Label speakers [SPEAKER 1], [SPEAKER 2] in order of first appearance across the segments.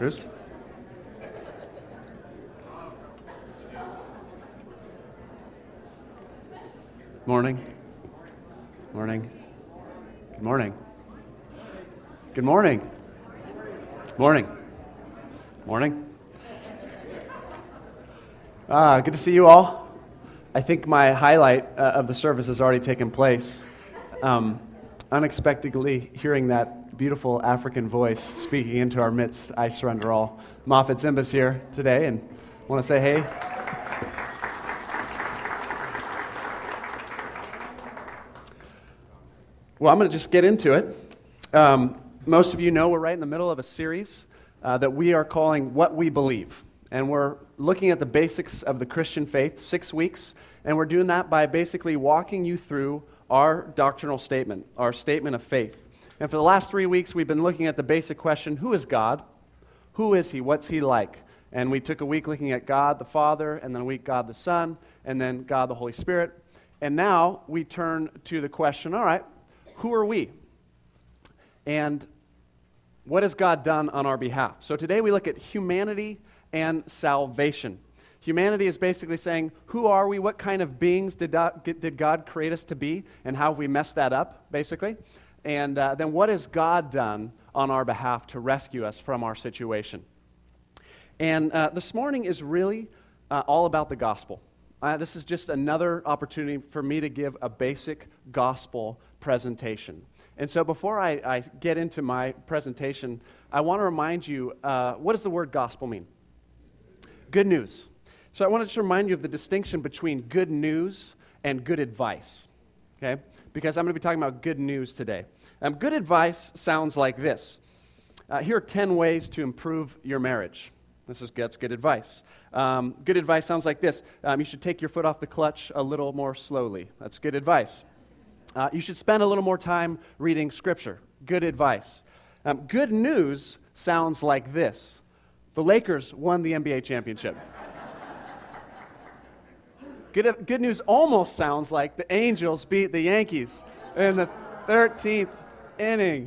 [SPEAKER 1] Bruce. Morning. Morning. Good morning. Good morning. Morning. Morning. Good to see you all. I think my highlight of the service has already taken place. Unexpectedly hearing that beautiful African voice speaking into our midst, I surrender all. Moffat Zimba's here today and want to say hey. Well, I'm going to just get into it. Most of you know we're right in the middle of a series that we are calling What We Believe. And we're looking at the basics of the Christian faith, 6 weeks, and we're doing that by basically walking you through our doctrinal statement, our statement of faith. And for the last 3 weeks, we've been looking at the basic question, who is God? Who is He? What's He like? And we took a week looking at God the Father, and then a week God the Son, and then God the Holy Spirit. And now we turn to the question, all right, who are we? And what has God done on our behalf? So today we look at humanity and salvation. Humanity is basically saying, who are we? What kind of beings did God create us to be? And how have we messed that up, basically? And then what has God done on our behalf to rescue us from our situation? And this morning is really all about the gospel. This is just another opportunity for me to give a basic gospel presentation. And so before I get into my presentation, I want to remind you, what does the word gospel mean? Good news. So I want to just remind you of the distinction between good news and good advice, okay? Because I'm going to be talking about good news today. Good advice sounds like this. Here are 10 ways to improve your marriage. That's good advice. Good advice sounds like this. You should take your foot off the clutch a little more slowly. That's good advice. You should spend a little more time reading Scripture. Good advice. Good news sounds like this. The Lakers won the NBA championship. Good news almost sounds like the Angels beat the Yankees in the 13th inning.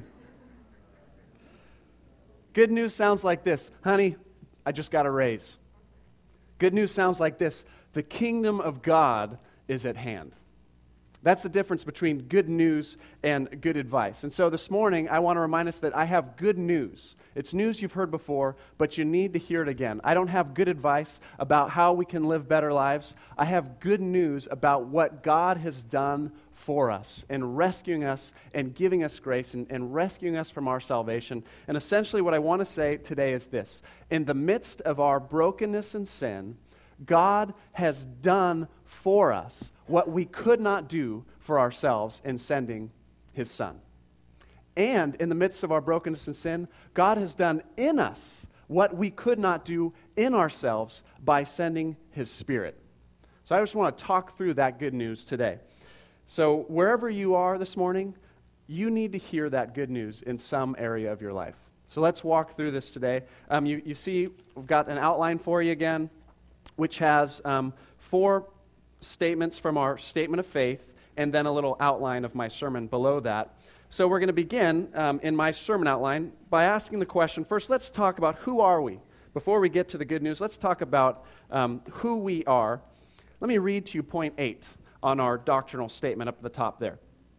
[SPEAKER 1] Good news sounds like this. Honey, I just got a raise. Good news sounds like this. The kingdom of God is at hand. That's the difference between good news and good advice. And so this morning, I want to remind us that I have good news. It's news you've heard before, but you need to hear it again. I don't have good advice about how we can live better lives. I have good news about what God has done for us and rescuing us and giving us grace and rescuing us from our salvation. And essentially what I want to say today is this. In the midst of our brokenness and sin, God has done for us what we could not do for ourselves in sending His Son. And in the midst of our brokenness and sin, God has done in us what we could not do in ourselves by sending His Spirit. So I just want to talk through that good news today. So wherever you are this morning, you need to hear that good news in some area of your life. So let's walk through this today. You see, we've got an outline for you again, which has 4 statements from our statement of faith, and then a little outline of my sermon below that. So we're going to begin in my sermon outline by asking the question, first let's talk about who are we? Before we get to the good news, let's talk about who we are. Let me read to you point 8 on our doctrinal statement up at the top there.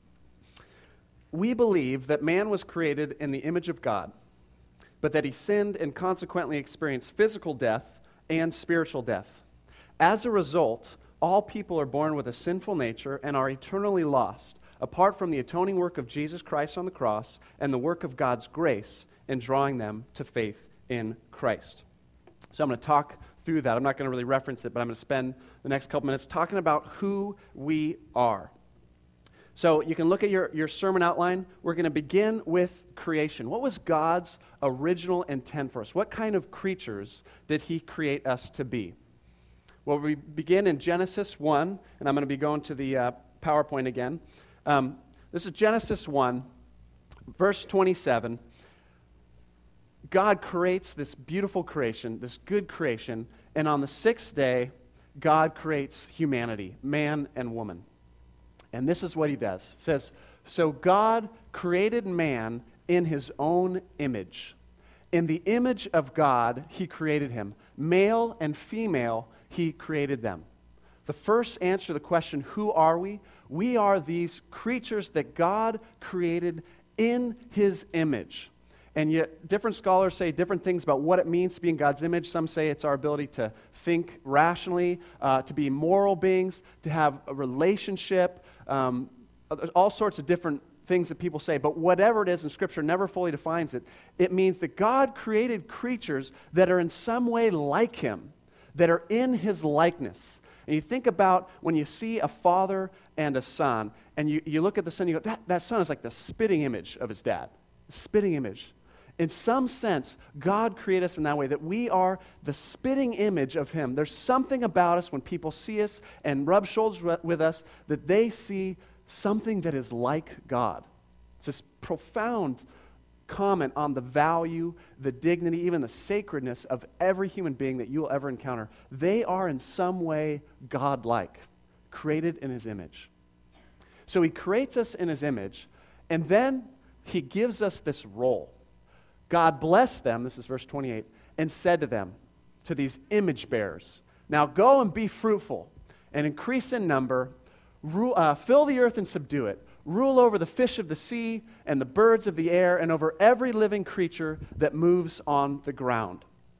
[SPEAKER 1] We believe that man was created in the image of God, but that he sinned and consequently experienced physical death and spiritual death. As a result, all people are born with a sinful nature and are eternally lost, apart from the atoning work of Jesus Christ on the cross and the work of God's grace in drawing them to faith in Christ. So I'm going to talk through that. I'm not going to really reference it, but I'm going to spend the next couple minutes talking about who we are. So you can look at your sermon outline. We're going to begin with creation. What was God's original intent for us? What kind of creatures did He create us to be? Well, we begin in Genesis 1, and I'm going to be going to the PowerPoint again. This is Genesis 1, verse 27. God creates this beautiful creation, this good creation, and on the 6th day, God creates humanity, man and woman. And this is what He does. It says, so God created man in His own image. In the image of God, he created him. Male and female, he created them. The first answer to the question, who are we? We are these creatures that God created in his image. And yet, different scholars say different things about what it means to be in God's image. Some say it's our ability to think rationally, to be moral beings, to have a relationship, all sorts of different things that people say. But whatever it is, and Scripture never fully defines it, it means that God created creatures that are in some way like him, that are in his likeness. And you think about when you see a father and a son, and you look at the son, you go, that son is like the spitting image of his dad. Spitting image. In some sense, God created us in that way, that we are the spitting image of him. There's something about us when people see us and rub shoulders with us that they see something that is like God. It's this profound comment on the value, the dignity, even the sacredness of every human being that you'll ever encounter. They are in some way God-like, created in his image. So he creates us in his image, and then he gives us this role. God blessed them, this is verse 28, and said to them, to these image bearers, now go and be fruitful and increase in number, fill the earth and subdue it, rule over the fish of the sea and the birds of the air and over every living creature that moves on the ground.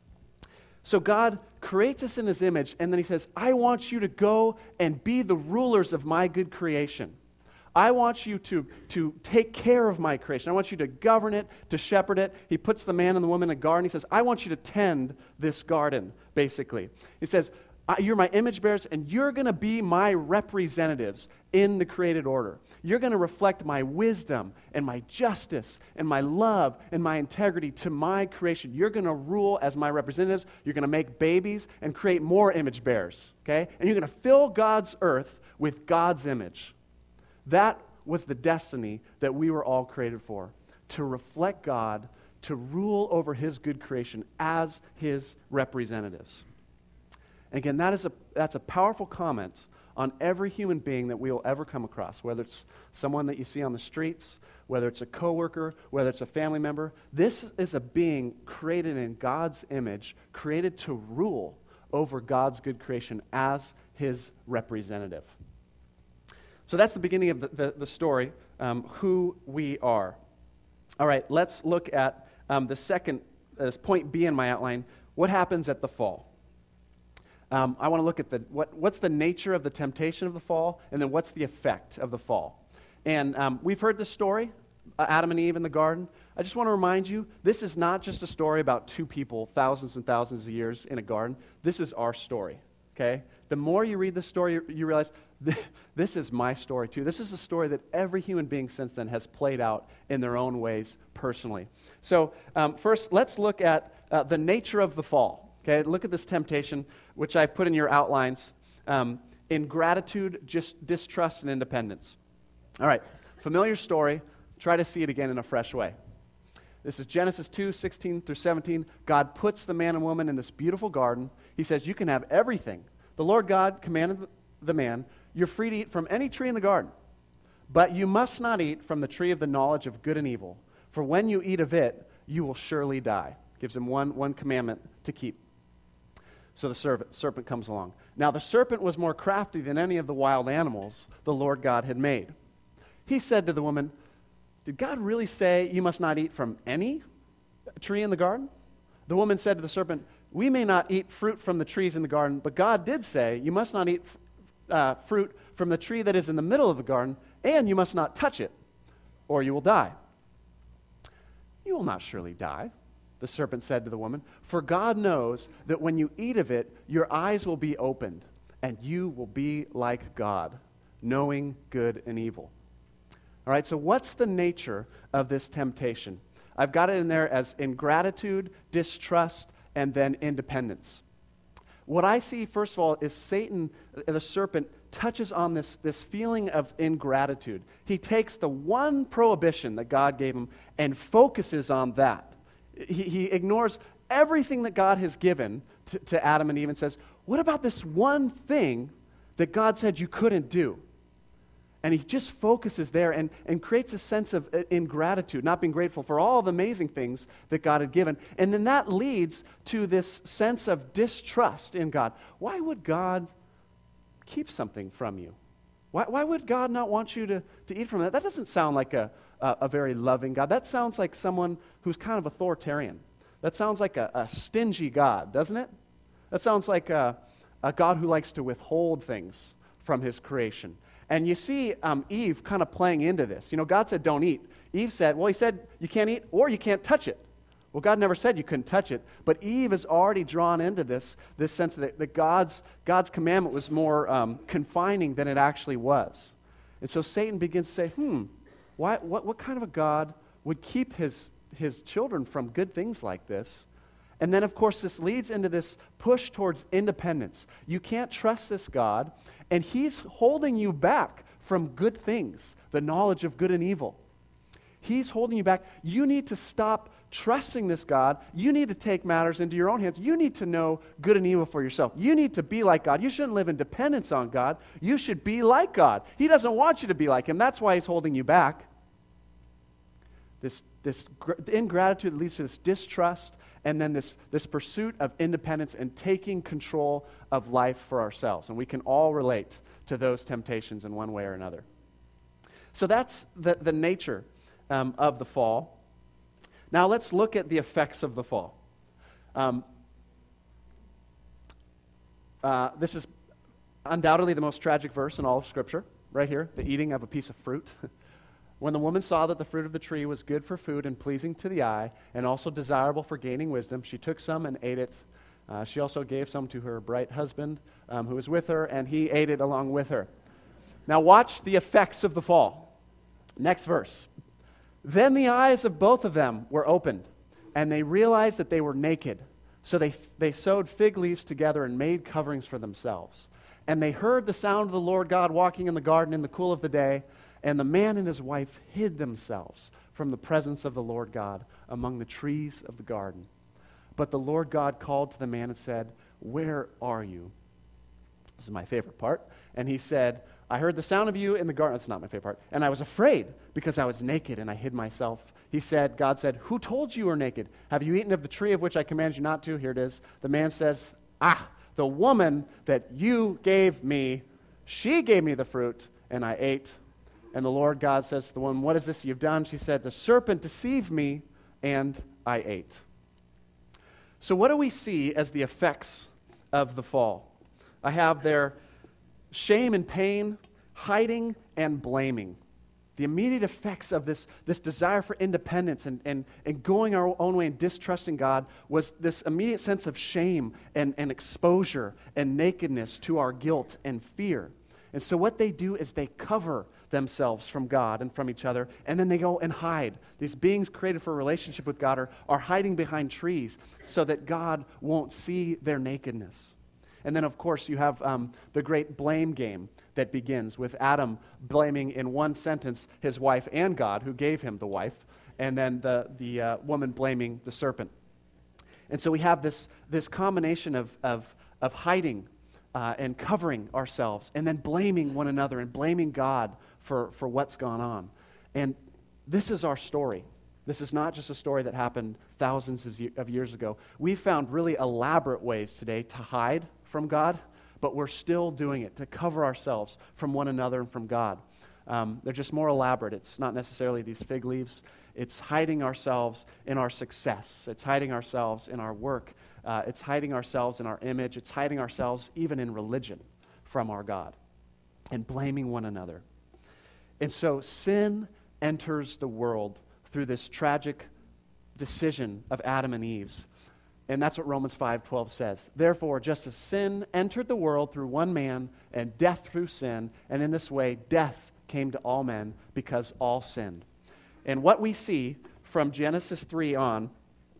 [SPEAKER 1] So God creates us in his image, and then he says, I want you to go and be the rulers of my good creation. I want you to take care of my creation. I want you to govern it, to shepherd it. He puts the man and the woman in a garden. He says, I want you to tend this garden, basically. He says, you're my image bearers, and you're going to be my representatives in the created order. You're going to reflect my wisdom and my justice and my love and my integrity to my creation. You're going to rule as my representatives. You're going to make babies and create more image bearers, okay? And you're going to fill God's earth with God's image. That was the destiny that we were all created for, to reflect God, to rule over his good creation as his representatives. And again, that's a powerful comment on every human being that we will ever come across, whether it's someone that you see on the streets, whether it's a coworker, whether it's a family member. This is a being created in God's image, created to rule over God's good creation as his representative. So that's the beginning of the story, who we are. All right, let's look at the second, point B in my outline, what happens at the fall. I want to look at what's the nature of the temptation of the fall, and then what's the effect of the fall. And we've heard this story, Adam and Eve in the garden. I just want to remind you, this is not just a story about two people thousands and thousands of years in a garden. This is our story, okay? The more you read this story, you realize this is my story too. This is a story that every human being since then has played out in their own ways personally. So first, let's look at the nature of the fall. Okay, look at this temptation, which I've put in your outlines. Ingratitude, distrust, and independence. All right, familiar story. Try to see it again in a fresh way. This is Genesis 2, 16 through 17. God puts the man and woman in this beautiful garden. He says, you can have everything. The Lord God commanded the man, you're free to eat from any tree in the garden, but you must not eat from the tree of the knowledge of good and evil, for when you eat of it, you will surely die. Gives him one commandment to keep. So the serpent comes along. Now the serpent was more crafty than any of the wild animals the Lord God had made. He said to the woman, did God really say you must not eat from any tree in the garden? The woman said to the serpent, we may not eat fruit from the trees in the garden, but God did say you must not eat fruit from the tree that is in the middle of the garden, and you must not touch it, or you will die. You will not surely die, the serpent said to the woman, for God knows that when you eat of it, your eyes will be opened, and you will be like God, knowing good and evil. All right, so what's the nature of this temptation? I've got it in there as ingratitude, distrust, and then independence. What I see, first of all, is Satan, the serpent, touches on this feeling of ingratitude. He takes the one prohibition that God gave him and focuses on that. He ignores everything that God has given to Adam and Eve and says, what about this one thing that God said you couldn't do? And he just focuses there and creates a sense of ingratitude, not being grateful for all the amazing things that God had given. And then that leads to this sense of distrust in God. Why would God keep something from you? Why would God not want you to eat from that? That doesn't sound like a very loving God. That sounds like someone who's kind of authoritarian. That sounds like a stingy God, doesn't it? That sounds like a God who likes to withhold things from his creation. And you see Eve kind of playing into this. You know, God said, don't eat. Eve said, well, he said you can't eat or you can't touch it. Well, God never said you couldn't touch it. But Eve is already drawn into this sense that God's commandment was more confining than it actually was. And so Satan begins to say, what kind of a God would keep his children from good things like this? And then, of course, this leads into this push towards independence. You can't trust this God, and he's holding you back from good things, the knowledge of good and evil. He's holding you back. You need to stop trusting this God. You need to take matters into your own hands. You need to know good and evil for yourself. You need to be like God. You shouldn't live in dependence on God. You should be like God. He doesn't want you to be like him. That's why he's holding you back. This ingratitude leads to this distrust, and then this pursuit of independence and taking control of life for ourselves. And we can all relate to those temptations in one way or another. So that's the nature of the fall. Now let's look at the effects of the fall. This is undoubtedly the most tragic verse in all of Scripture, right here, the eating of a piece of fruit. When the woman saw that the fruit of the tree was good for food and pleasing to the eye, and also desirable for gaining wisdom, she took some and ate it. She also gave some to her bright husband who was with her, and he ate it along with her. Now watch the effects of the fall. Next verse. Then the eyes of both of them were opened, and they realized that they were naked. So they sewed fig leaves together and made coverings for themselves. And they heard the sound of the Lord God walking in the garden in the cool of the day. And the man and his wife hid themselves from the presence of the Lord God among the trees of the garden. But the Lord God called to the man and said, "Where are you?" This is my favorite part. And he said, "I heard the sound of you in the garden." That's not my favorite part. "And I was afraid because I was naked and I hid myself." God said, "Who told you were naked? Have you eaten of the tree of which I commanded you not to?" Here it is. The man says, "The woman that you gave me, she gave me the fruit and I ate." And the Lord God says to the woman, "What is this you've done?" She said, "The serpent deceived me, and I ate." So what do we see as the effects of the fall? I have there shame and pain, hiding and blaming. The immediate effects of this desire for independence and going our own way and distrusting God was this immediate sense of shame and exposure and nakedness to our guilt and fear. And so what they do is they cover themselves from God and from each other, and then they go and hide. These beings created for a relationship with God are hiding behind trees so that God won't see their nakedness. And then, of course, you have the great blame game that begins with Adam blaming in one sentence his wife and God, who gave him the wife, and then the woman blaming the serpent. And so we have this combination of hiding and covering ourselves, and then blaming one another and blaming God for what's gone on. And this is our story. This is not just a story that happened thousands of years ago. We've found really elaborate ways today to hide from God, but we're still doing it, to cover ourselves from one another and from God. They're just more elaborate. It's not necessarily these fig leaves. It's hiding ourselves in our success. It's hiding ourselves in our work. It's hiding ourselves in our image. It's hiding ourselves even in religion from our God and blaming one another. And so sin enters the world through this tragic decision of Adam and Eve's. And that's what Romans 5:12 says. "Therefore, just as sin entered the world through one man, and death through sin, and in this way death came to all men because all sinned." And what we see from Genesis 3 on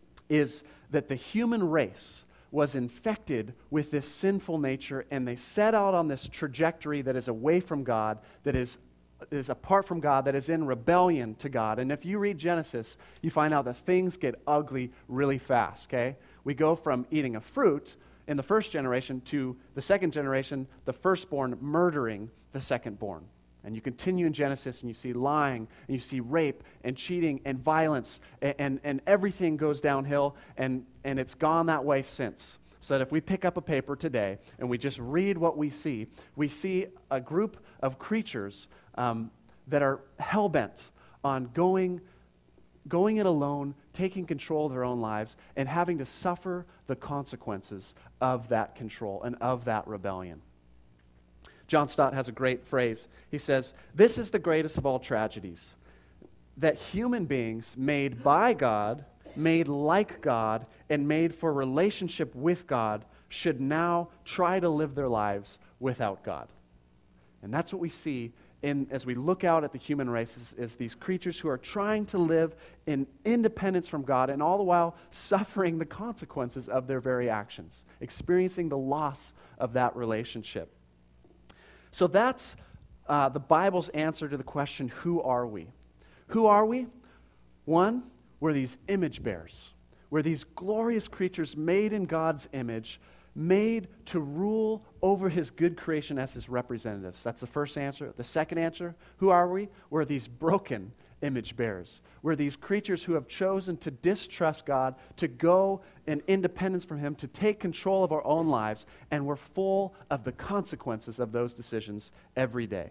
[SPEAKER 1] is that the human race was infected with this sinful nature, and they set out on this trajectory that is away from God, that is apart from God, that is in rebellion to God. And if you read Genesis, you find out that things get ugly really fast, okay? We go from eating a fruit in the first generation to the second generation, the firstborn murdering the secondborn. And you continue in Genesis and you see lying, and you see rape and cheating and violence, and everything goes downhill, and it's gone that way since. So that if we pick up a paper today and we just read what we see a group of creatures that are hell-bent on going it alone, taking control of their own lives, and having to suffer the consequences of that control and of that rebellion. John Stott has a great phrase. He says, "This is the greatest of all tragedies, that human beings made by God, made like God, and made for relationship with God should now try to live their lives without God." And that's what we see as we look out at the human race is these creatures who are trying to live in independence from God, and all the while suffering the consequences of their very actions, experiencing the loss of that relationship. So that's the Bible's answer to the question, who are we? Who are we? One, we're these image bearers. We're these glorious creatures made in God's image, made to rule over his good creation as his representatives. That's the first answer. The second answer, who are we? We're these broken image bearers. We're these creatures who have chosen to distrust God, to go in independence from him, to take control of our own lives, and we're full of the consequences of those decisions every day.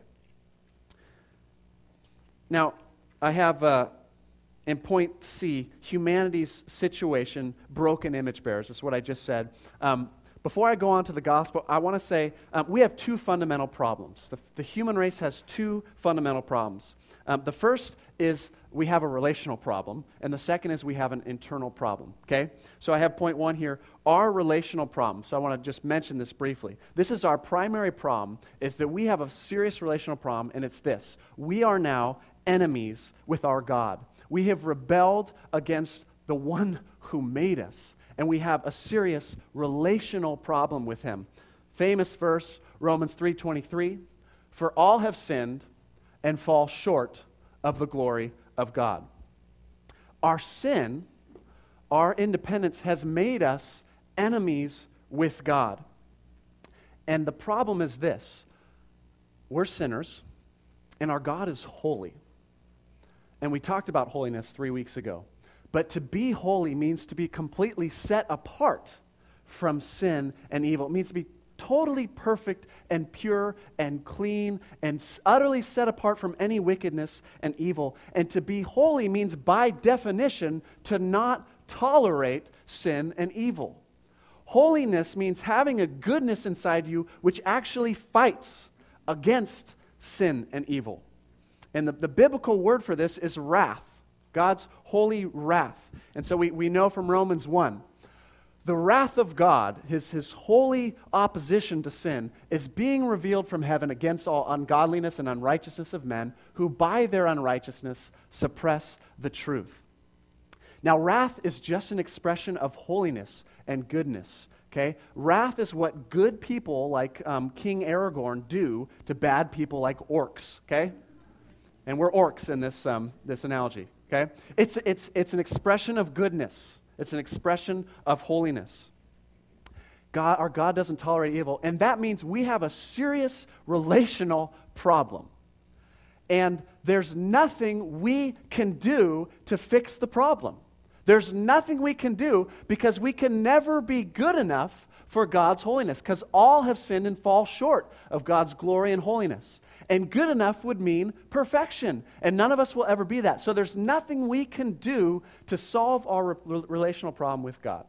[SPEAKER 1] Now, I have in point C, humanity's situation, broken image bearers. That's what I just said. Before I go on to the gospel, I want to say we have two fundamental problems. The human race has two fundamental problems. The first is we have a relational problem, and the second is we have an internal problem, okay? So I have point one here, our relational problem. So I want to just mention this briefly. This is our primary problem, is that we have a serious relational problem, and it's this. We are now enemies with our God. We have rebelled against the one who made us, and we have a serious relational problem with him. Famous verse, Romans 3:23, "For all have sinned and fall short of the glory of God." Our sin, our independence, has made us enemies with God. And the problem is this: we're sinners, and our God is holy. And we talked about holiness 3 weeks ago. But to be holy means to be completely set apart from sin and evil. It means to be totally perfect and pure and clean and utterly set apart from any wickedness and evil. And to be holy means, by definition, to not tolerate sin and evil. Holiness means having a goodness inside you which actually fights against sin and evil. And the biblical word for this is wrath. God's holy wrath. And so we know from Romans 1, the wrath of God, his holy opposition to sin, is being revealed from heaven against all ungodliness and unrighteousness of men who by their unrighteousness suppress the truth. Now, wrath is just an expression of holiness and goodness. Okay? Wrath is what good people like King Aragorn do to bad people like orcs. Okay? And we're orcs in this analogy. Okay? It's an expression of goodness. It's an expression of holiness. Our God doesn't tolerate evil, and that means we have a serious relational problem. And there's nothing we can do to fix the problem. There's nothing we can do because we can never be good enough for God's holiness, because all have sinned and fall short of God's glory and holiness. And good enough would mean perfection, and none of us will ever be that. So there's nothing we can do to solve our relational problem with God.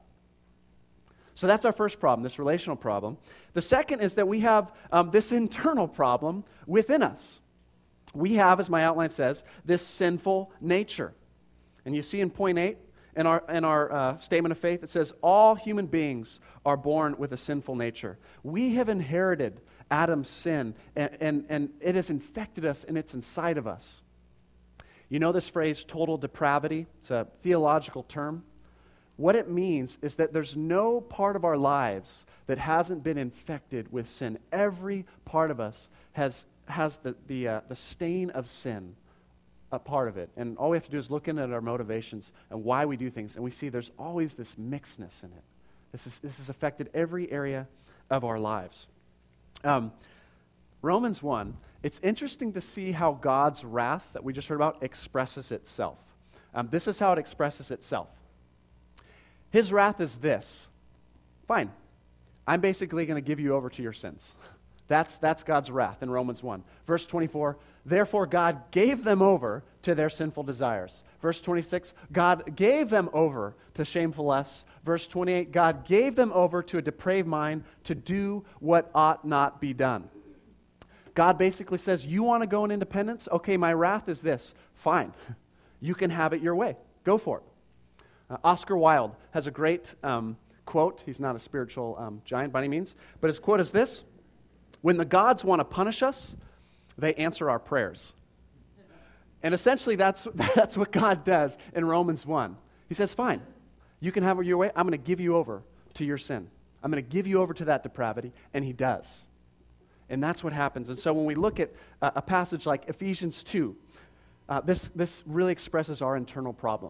[SPEAKER 1] So that's our first problem, this relational problem. The second is that we have this internal problem within us. We have, as my outline says, this sinful nature. And you see in point 8, in our statement of faith, it says, all human beings are born with a sinful nature. We have inherited Adam's sin, and it has infected us, and it's inside of us. You know this phrase, total depravity? It's a theological term. What it means is that there's no part of our lives that hasn't been infected with sin. Every part of us has the stain of sin a part of it. And all we have to do is look in at our motivations and why we do things, and we see there's always this mixedness in it. This has affected every area of our lives. Romans 1 it's interesting to see how God's wrath that we just heard about expresses itself. This is how it expresses itself. His wrath is this. Fine. I'm basically going to give you over to your sins. That's God's wrath in Romans 1. Verse 24, therefore God gave them over to their sinful desires. Verse 26, God gave them over to shameful lusts. Verse 28, God gave them over to a depraved mind to do what ought not be done. God basically says, you want to go in independence? Okay, my wrath is this. Fine. You can have it your way. Go for it. Oscar Wilde has a great quote. He's not a spiritual giant by any means, but his quote is this: when the gods want to punish us, they answer our prayers. And essentially that's what God does in Romans 1. He says, fine, you can have it your way. I'm going to give you over to your sin. I'm going to give you over to that depravity, and he does. And that's what happens. And so when we look at a passage like Ephesians 2, this really expresses our internal problem.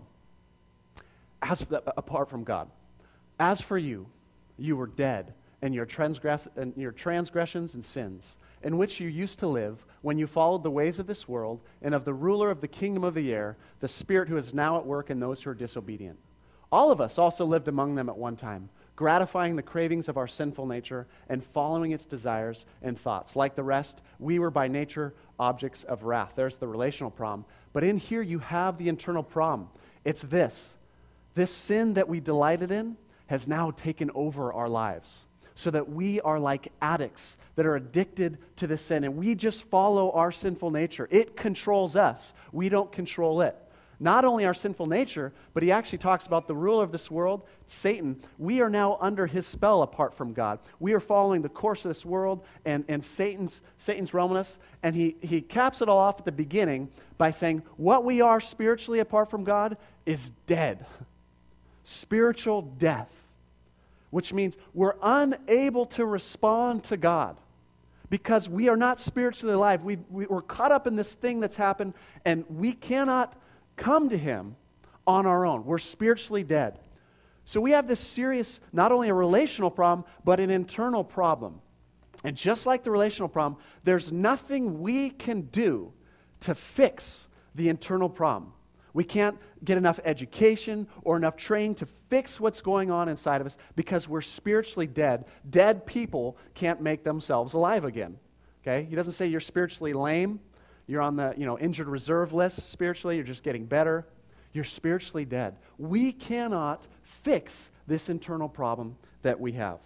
[SPEAKER 1] Apart from God. As for you, you were dead in your transgressions and sins, in which you used to live when you followed the ways of this world and of the ruler of the kingdom of the air, the spirit who is now at work in those who are disobedient. All of us also lived among them at one time, gratifying the cravings of our sinful nature and following its desires and thoughts. Like the rest, we were by nature objects of wrath. There's the relational problem. But in here you have the internal problem. It's this. This sin that we delighted in has now taken over our lives, so that we are like addicts that are addicted to the sin, and we just follow our sinful nature. It controls us. We don't control it. Not only our sinful nature, but he actually talks about the ruler of this world, Satan. We are now under his spell apart from God. We are following the course of this world, and Satan's roaming us, and he caps it all off at the beginning by saying, what we are spiritually apart from God is dead. Spiritual death. Which means we're unable to respond to God because we are not spiritually alive. We're caught up in this thing that's happened, and we cannot come to him on our own. We're spiritually dead. So we have this serious, not only a relational problem, but an internal problem. And just like the relational problem, there's nothing we can do to fix the internal problem. We can't get enough education or enough training to fix what's going on inside of us because we're spiritually dead. Dead people can't make themselves alive again. Okay? He doesn't say you're spiritually lame. You're on the injured reserve list spiritually. You're just getting better. You're spiritually dead. We cannot fix this internal problem that we have.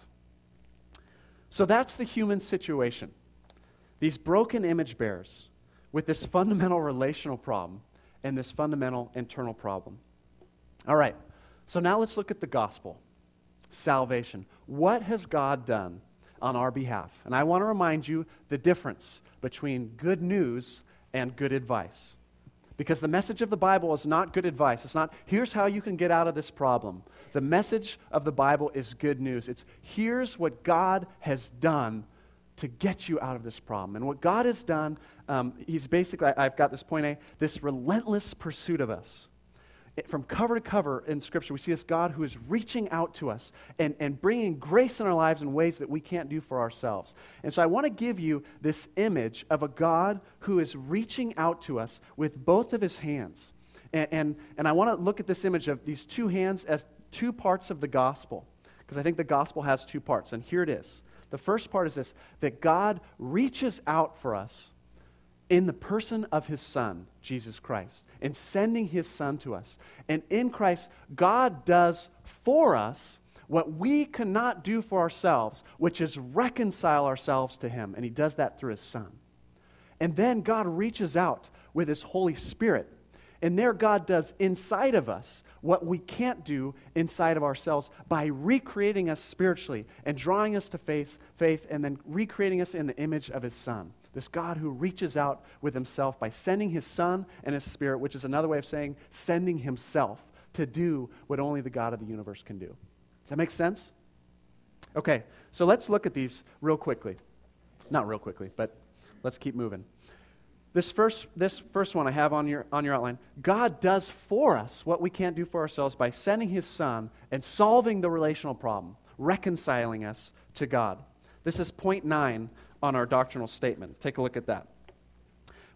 [SPEAKER 1] So that's the human situation. These broken image bearers with this fundamental relational problem and this fundamental internal problem. All right, so now let's look at the gospel, salvation. What has God done on our behalf? And I want to remind you the difference between good news and good advice. Because the message of the Bible is not good advice. It's not, here's how you can get out of this problem. The message of the Bible is good news. It's, here's what God has done to get you out of this problem. And what God has done, he's basically, I've got this point A, this relentless pursuit of us. From cover to cover in Scripture, we see this God who is reaching out to us and bringing grace in our lives in ways that we can't do for ourselves. And so I want to give you this image of a God who is reaching out to us with both of his hands. And I want to look at this image of these two hands as two parts of the gospel, because I think the gospel has two parts, and here it is. The first part is this, that God reaches out for us in the person of his Son, Jesus Christ, and sending his Son to us. And in Christ, God does for us what we cannot do for ourselves, which is reconcile ourselves to him. And he does that through his Son. And then God reaches out with his Holy Spirit. And there God does inside of us what we can't do inside of ourselves by recreating us spiritually and drawing us to faith, and then recreating us in the image of his Son. This God who reaches out with himself by sending his Son and his Spirit, which is another way of saying sending himself to do what only the God of the universe can do. Does that make sense? Okay, so let's look at these real quickly. Not real quickly, but let's keep moving. This first one I have on your outline, God does for us what we can't do for ourselves by sending his Son and solving the relational problem, reconciling us to God. This is point 9 on our doctrinal statement. Take a look at that.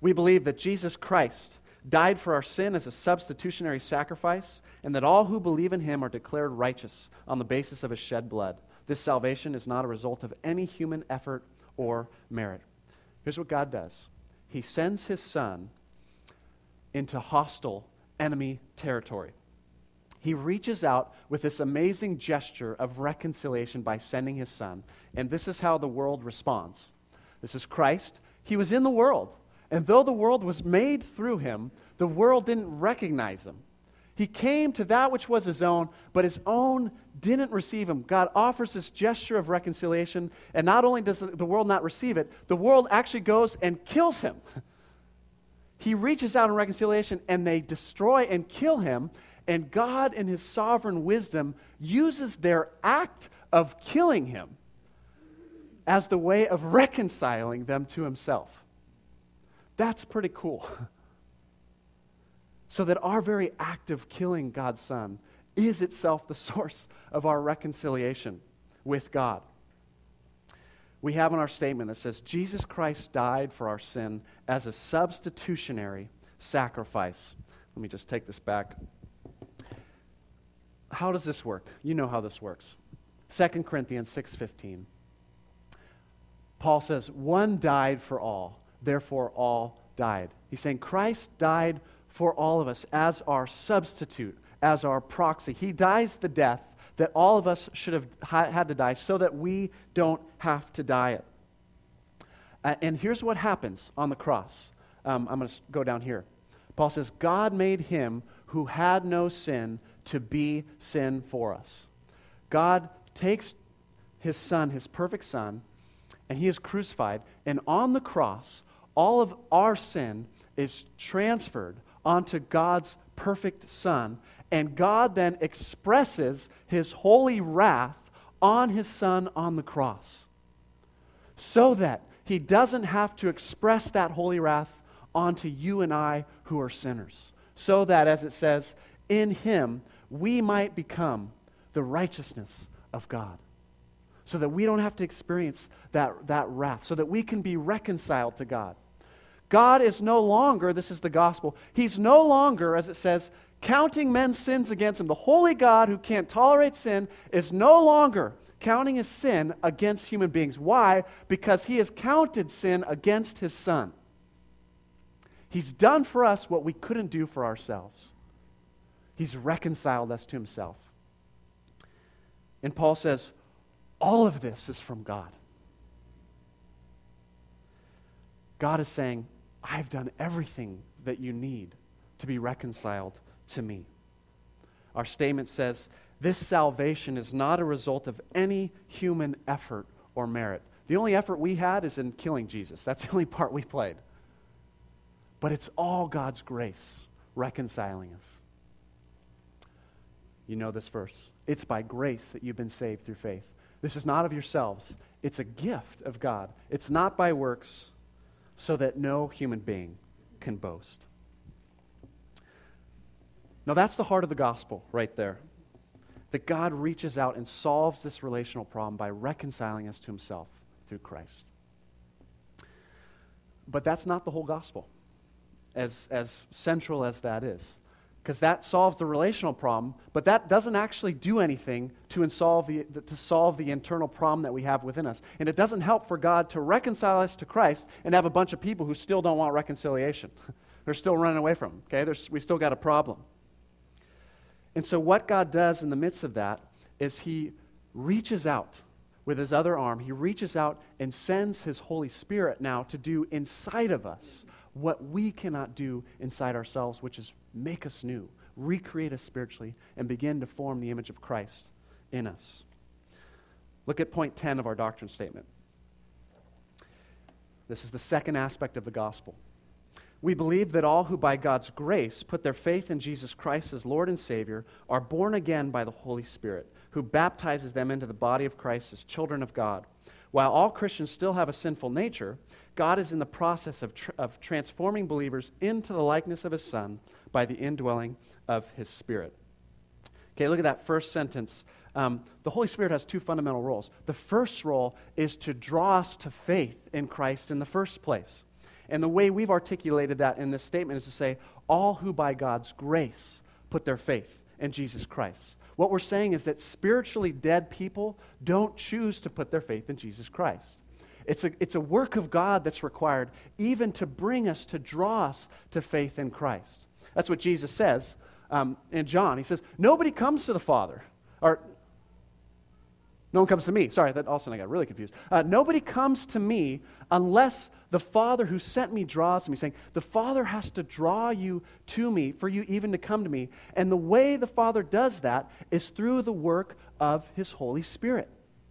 [SPEAKER 1] We believe that Jesus Christ died for our sin as a substitutionary sacrifice, and that all who believe in him are declared righteous on the basis of his shed blood. This salvation is not a result of any human effort or merit. Here's what God does. He sends his Son into hostile enemy territory. He reaches out with this amazing gesture of reconciliation by sending his Son. And this is how the world responds. This is Christ. He was in the world. And though the world was made through him, the world didn't recognize him. He came to that which was his own, but his own didn't receive him. God offers this gesture of reconciliation, and not only does the world not receive it, the world actually goes and kills him. He reaches out in reconciliation, and they destroy and kill him, and God, in his sovereign wisdom, uses their act of killing him as the way of reconciling them to himself. That's pretty cool. So that our very act of killing God's Son is itself the source of our reconciliation with God. We have in our statement that says, Jesus Christ died for our sin as a substitutionary sacrifice. Let me just take this back. How does this work? You know how this works. 2 Corinthians 6:15. Paul says, one died for all, therefore all died. He's saying Christ died for all of us as our substitute, as our proxy. He dies the death that all of us should have had to die so that we don't have to die it. And here's what happens on the cross. I'm going to go down here. Paul says, God made him who had no sin to be sin for us. God takes his Son, his perfect Son, and he is crucified. And on the cross, all of our sin is transferred onto God's perfect Son. And God then expresses his holy wrath on his Son on the cross, so that he doesn't have to express that holy wrath onto you and I who are sinners. So that, as it says, in him we might become the righteousness of God. So that we don't have to experience that wrath. So that we can be reconciled to God. God is no longer, this is the gospel, he's no longer, as it says, counting men's sins against him. The holy God who can't tolerate sin is no longer counting his sin against human beings. Why? Because he has counted sin against his Son. He's done for us what we couldn't do for ourselves. He's reconciled us to himself. And Paul says, all of this is from God. God is saying, I've done everything that you need to be reconciled to me. Our statement says, this salvation is not a result of any human effort or merit. The only effort we had is in killing Jesus. That's the only part we played. But it's all God's grace reconciling us. You know this verse. It's by grace that you've been saved through faith. This is not of yourselves. It's a gift of God. It's not by works, so that no human being can boast. Now that's the heart of the gospel right there. That God reaches out and solves this relational problem by reconciling us to himself through Christ. But that's not the whole gospel, as central as that is. Because that solves the relational problem, but that doesn't actually do anything to solve the internal problem that we have within us. And it doesn't help for God to reconcile us to Christ and have a bunch of people who still don't want reconciliation. They're still running away from him, okay? We still got a problem. And so what God does in the midst of that is he reaches out with his other arm. He reaches out and sends his Holy Spirit now to do inside of us what we cannot do inside ourselves, which is make us new, recreate us spiritually, and begin to form the image of Christ in us. Look at point 10 of our doctrine statement. This is the second aspect of the gospel. We believe that all who by God's grace put their faith in Jesus Christ as Lord and Savior are born again by the Holy Spirit, who baptizes them into the body of Christ as children of God. While all Christians still have a sinful nature, God is in the process of transforming believers into the likeness of his Son by the indwelling of his Spirit. Okay, look at that first sentence. The Holy Spirit has two fundamental roles. The first role is to draw us to faith in Christ in the first place. And the way we've articulated that in this statement is to say, all who by God's grace put their faith in Jesus Christ. What we're saying is that spiritually dead people don't choose to put their faith in Jesus Christ. It's a work of God that's required even to bring us, to draw us to faith in Christ. That's what Jesus says in John. He says, nobody comes to the Father, or no one comes to me. Sorry, that all of a sudden I got really confused. Nobody comes to me unless the Father who sent me draws me, saying, the Father has to draw you to me for you even to come to me. And the way the Father does that is through the work of His Holy Spirit.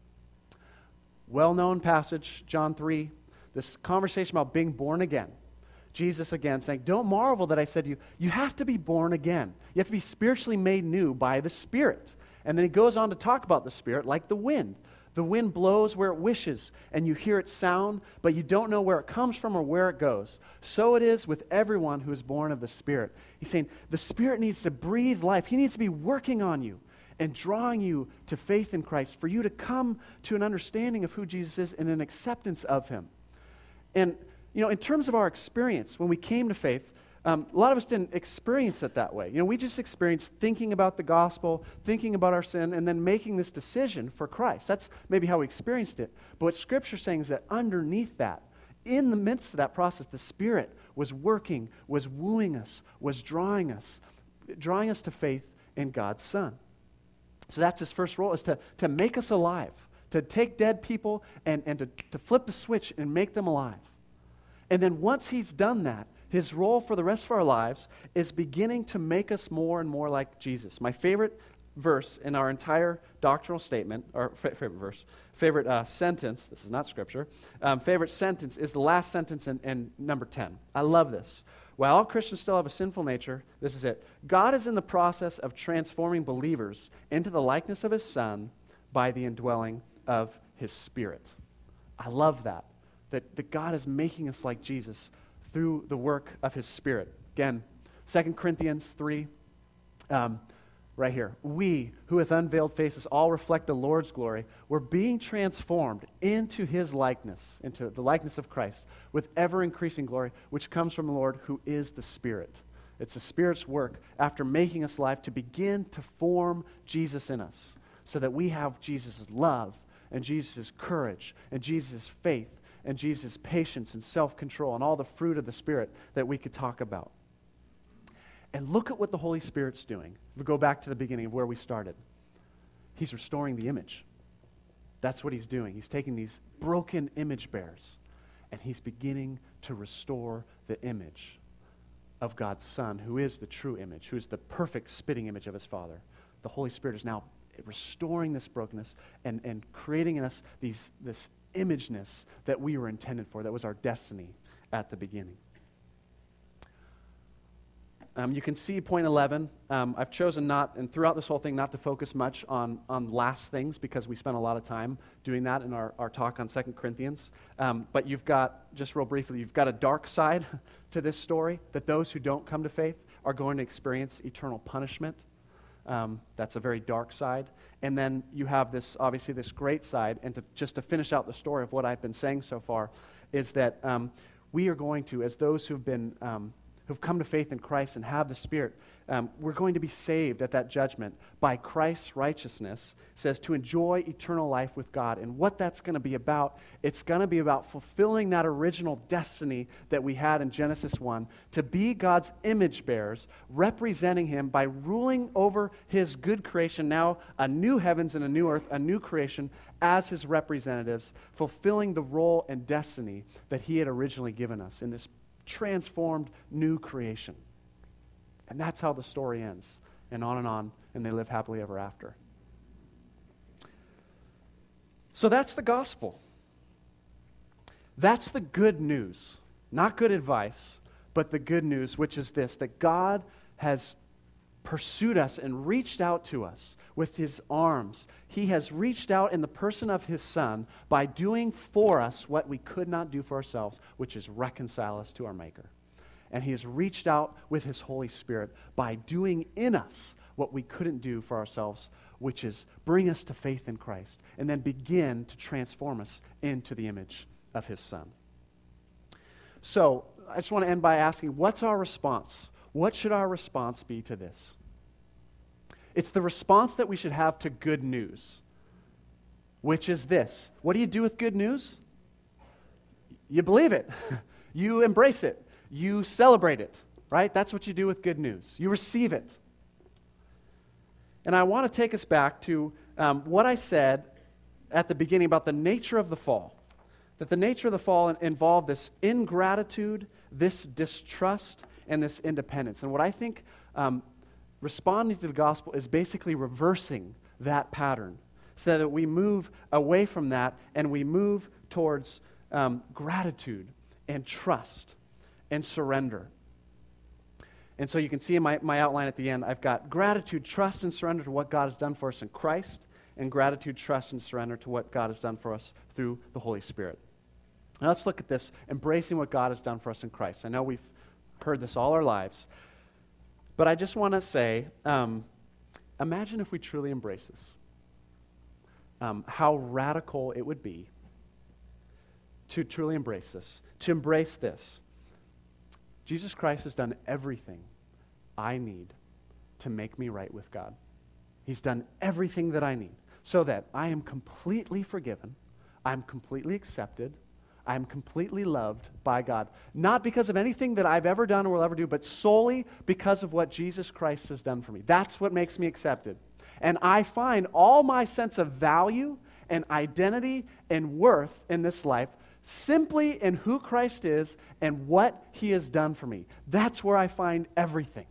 [SPEAKER 1] Well-known passage, John 3, this conversation about being born again. Jesus again saying, don't marvel that I said to you, you have to be born again. You have to be spiritually made new by the Spirit. And then he goes on to talk about the Spirit like the wind. The wind blows where it wishes, and you hear its sound, but you don't know where it comes from or where it goes. So it is with everyone who is born of the Spirit. He's saying the Spirit needs to breathe life. He needs to be working on you and drawing you to faith in Christ for you to come to an understanding of who Jesus is and an acceptance of Him. And, in terms of our experience, when we came to faith, a lot of us didn't experience it that way. We just experienced thinking about the gospel, thinking about our sin, and then making this decision for Christ. That's maybe how we experienced it. But what Scripture's saying is that underneath that, in the midst of that process, the Spirit was working, was wooing us, was drawing us to faith in God's Son. So that's His first role, is to make us alive, to take dead people and to flip the switch and make them alive. And then once He's done that, His role for the rest of our lives is beginning to make us more and more like Jesus. My favorite verse in our entire doctrinal statement, or favorite sentence, this is not Scripture, favorite sentence is the last sentence in number 10. I love this. While all Christians still have a sinful nature, this is it. God is in the process of transforming believers into the likeness of His Son by the indwelling of His Spirit. I love that God is making us like Jesus through the work of His Spirit. Again, 2 Corinthians 3, right here. We, who with unveiled faces all reflect the Lord's glory, we're being transformed into His likeness, into the likeness of Christ, with ever-increasing glory, which comes from the Lord, who is the Spirit. It's the Spirit's work, after making us alive, to begin to form Jesus in us, so that we have Jesus' love, and Jesus' courage, and Jesus' faith, and Jesus' patience and self-control, and all the fruit of the Spirit that we could talk about. And look at what the Holy Spirit's doing. We go back to the beginning of where we started. He's restoring the image. That's what He's doing. He's taking these broken image bearers, and He's beginning to restore the image of God's Son, who is the true image, who is the perfect spitting image of His Father. The Holy Spirit is now restoring this brokenness and creating in us this imageness that we were intended for, that was our destiny at the beginning. You can see point 11. I've chosen not, and throughout this whole thing, not to focus much on last things, because we spent a lot of time doing that in our talk on 2 Corinthians. But you've got, just real briefly, you've got a dark side to this story, that those who don't come to faith are going to experience eternal punishment. That's a very dark side. And then you have this, obviously, this great side. And to finish out the story of what I've been saying so far, is that we are going to, as those who've come to faith in Christ and have the Spirit, we're going to be saved at that judgment by Christ's righteousness, says to enjoy eternal life with God. And what that's going to be about, it's going to be about fulfilling that original destiny that we had in Genesis 1, to be God's image bearers, representing Him by ruling over His good creation, now a new heavens and a new earth, a new creation, as His representatives, fulfilling the role and destiny that He had originally given us in this transformed new creation. And that's how the story ends. And on, and they live happily ever after. So that's the gospel. That's the good news. Not good advice, but the good news, which is this, that God has pursued us and reached out to us with His arms. He has reached out in the person of His Son by doing for us what we could not do for ourselves, which is reconcile us to our Maker. And He has reached out with His Holy Spirit by doing in us what we couldn't do for ourselves, which is bring us to faith in Christ and then begin to transform us into the image of His Son. So I just want to end by asking, what's our response? What should our response be to this? It's the response that we should have to good news, which is this. What do you do with good news? You believe it. You embrace it. You celebrate it, right? That's what you do with good news. You receive it. And I want to take us back to what I said at the beginning about the nature of the fall. That the nature of the fall involved this ingratitude, this distrust, and this independence. And what I think responding to the gospel is basically reversing that pattern so that we move away from that and we move towards gratitude and trust and surrender. And so you can see in my outline at the end, I've got gratitude, trust, and surrender to what God has done for us in Christ, and gratitude, trust, and surrender to what God has done for us through the Holy Spirit. Now let's look at this, embracing what God has done for us in Christ. I know we've heard this all our lives, but I just want to say, imagine if we truly embrace this. How radical it would be to truly embrace this, to embrace this. Jesus Christ has done everything I need to make me right with God. He's done everything that I need so that I am completely forgiven, I'm completely accepted, I'm completely loved by God. Not because of anything that I've ever done or will ever do, but solely because of what Jesus Christ has done for me. That's what makes me accepted. And I find all my sense of value and identity and worth in this life simply in who Christ is and what He has done for me. That's where I find everything.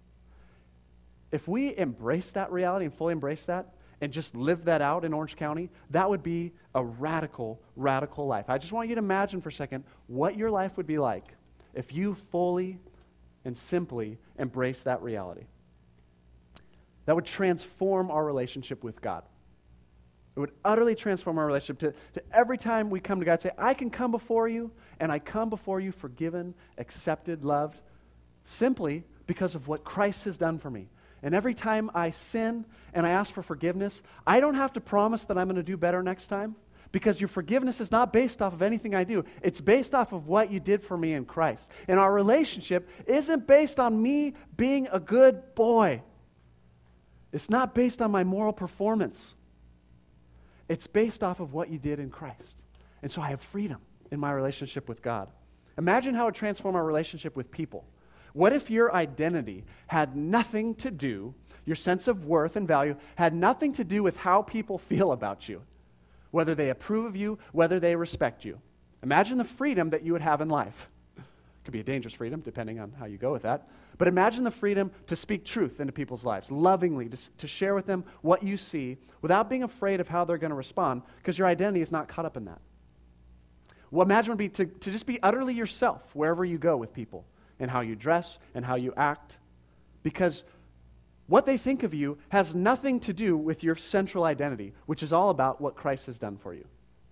[SPEAKER 1] If we embrace that reality and fully embrace that and just live that out in Orange County, that would be a radical, radical life. I just want you to imagine for a second what your life would be like if you fully and simply embrace that reality. That would transform our relationship with God. It would utterly transform our relationship to every time we come to God, say, I can come before you, and I come before you forgiven, accepted, loved, simply because of what Christ has done for me. And every time I sin and I ask for forgiveness, I don't have to promise that I'm going to do better next time, because your forgiveness is not based off of anything I do. It's based off of what you did for me in Christ. And our relationship isn't based on me being a good boy. It's not based on my moral performance. It's based off of what you did in Christ. And so I have freedom in my relationship with God. Imagine how it would transform our relationship with people. What if your identity had nothing to do, your sense of worth and value had nothing to do with how people feel about you, whether they approve of you, whether they respect you? Imagine the freedom that you would have in life. It could be a dangerous freedom, depending on how you go with that. But imagine the freedom to speak truth into people's lives, lovingly, to share with them what you see without being afraid of how they're going to respond, because your identity is not caught up in that. Well, imagine would be to just be utterly yourself wherever you go with people, and how you dress and how you act, because what they think of you has nothing to do with your central identity, which is all about what Christ has done for you.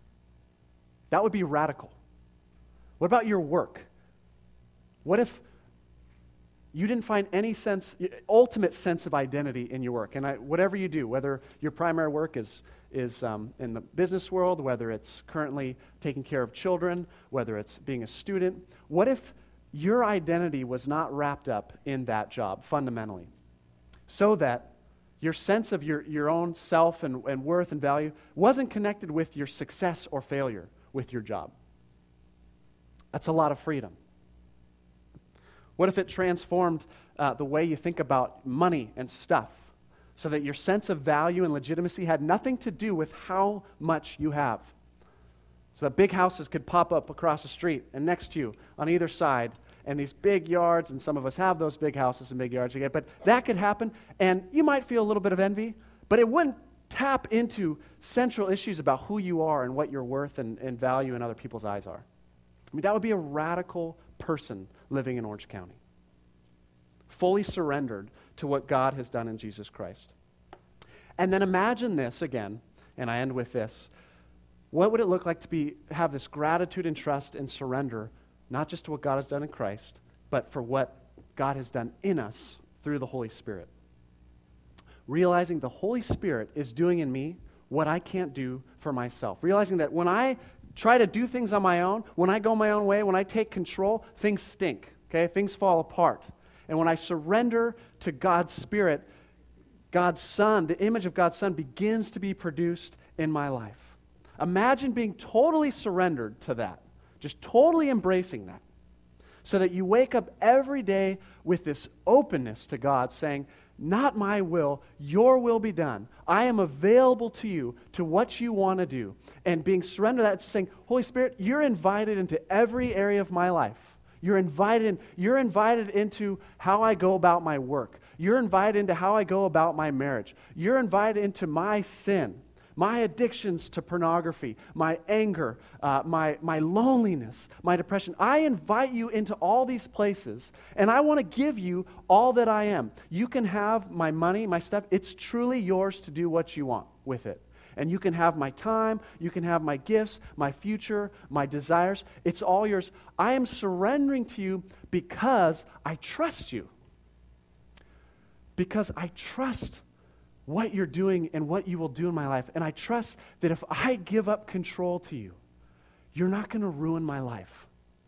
[SPEAKER 1] That would be radical. What about your work? What if you didn't find any ultimate sense of identity in your work? And whatever you do, whether your primary work is in the business world, whether it's currently taking care of children, whether it's being a student, what if your identity was not wrapped up in that job fundamentally, so that your sense of your own self and worth and value wasn't connected with your success or failure with your job? That's a lot of freedom. What if it transformed the way you think about money and stuff, so that your sense of value and legitimacy had nothing to do with how much you have? So that big houses could pop up across the street and next to you on either side, and these big yards, and some of us have those big houses and big yards again, but that could happen, and you might feel a little bit of envy, but it wouldn't tap into central issues about who you are and what your worth and value in other people's eyes are. I mean, that would be a radical person living in Orange County, fully surrendered to what God has done in Jesus Christ. And then imagine this again, and I end with this. What would it look like to have this gratitude and trust and surrender, not just to what God has done in Christ, but for what God has done in us through the Holy Spirit? Realizing the Holy Spirit is doing in me what I can't do for myself. Realizing that when I try to do things on my own, when I go my own way, when I take control, things stink, okay? Things fall apart. And when I surrender to God's Spirit, God's Son, the image of God's Son begins to be produced in my life. Imagine being totally surrendered to that, just totally embracing that, so that you wake up every day with this openness to God, saying, not my will, your will be done. I am available to you, to what you want to do. And being surrendered to that, saying, Holy Spirit, you're invited into every area of my life. You're invited into how I go about my work. You're invited into how I go about my marriage. You're invited into my sin, my addictions to pornography, my anger, my loneliness, my depression. I invite you into all these places, and I want to give you all that I am. You can have my money, my stuff. It's truly yours to do what you want with it. And you can have my time, you can have my gifts, my future, my desires. It's all yours. I am surrendering to you because I trust you. Because I trust what you're doing and what you will do in my life. And I trust that if I give up control to you, you're not going to ruin my life.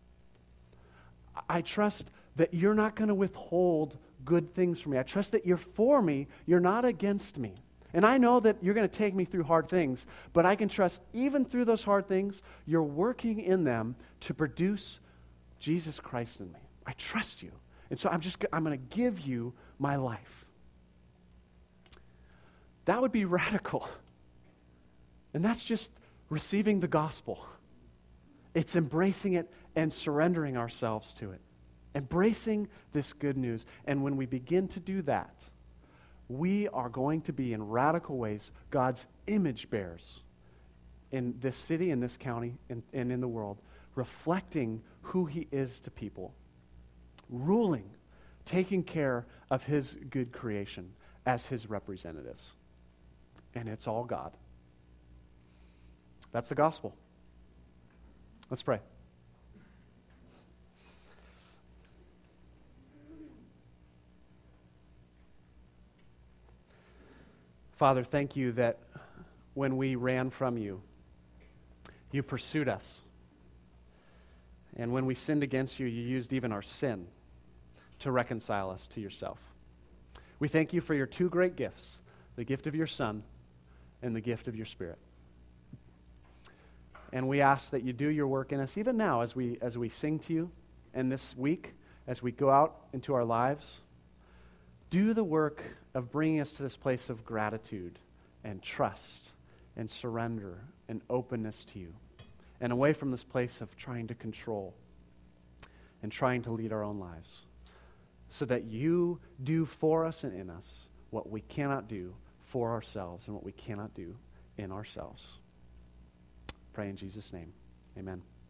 [SPEAKER 1] I trust that you're not going to withhold good things from me. I trust that you're for me, you're not against me. And I know that you're going to take me through hard things, but I can trust even through those hard things, you're working in them to produce Jesus Christ in me. I trust you. And so I'm going to give you my life. That would be radical. And that's just receiving the gospel. It's embracing it and surrendering ourselves to it. Embracing this good news. And when we begin to do that, we are going to be in radical ways God's image bearers in this city, in this county, and in the world, reflecting who He is to people, ruling, taking care of His good creation as His representatives. And it's all God. That's the gospel. Let's pray. Father, thank you that when we ran from you, you pursued us. And when we sinned against you, you used even our sin to reconcile us to yourself. We thank you for your two great gifts, the gift of your Son and the gift of your Spirit. And we ask that you do your work in us even now as we sing to you, and this week as we go out into our lives. Do the work of bringing us to this place of gratitude and trust and surrender and openness to you, and away from this place of trying to control and trying to lead our own lives, so that you do for us and in us what we cannot do for ourselves and what we cannot do in ourselves. Pray in Jesus' name. Amen.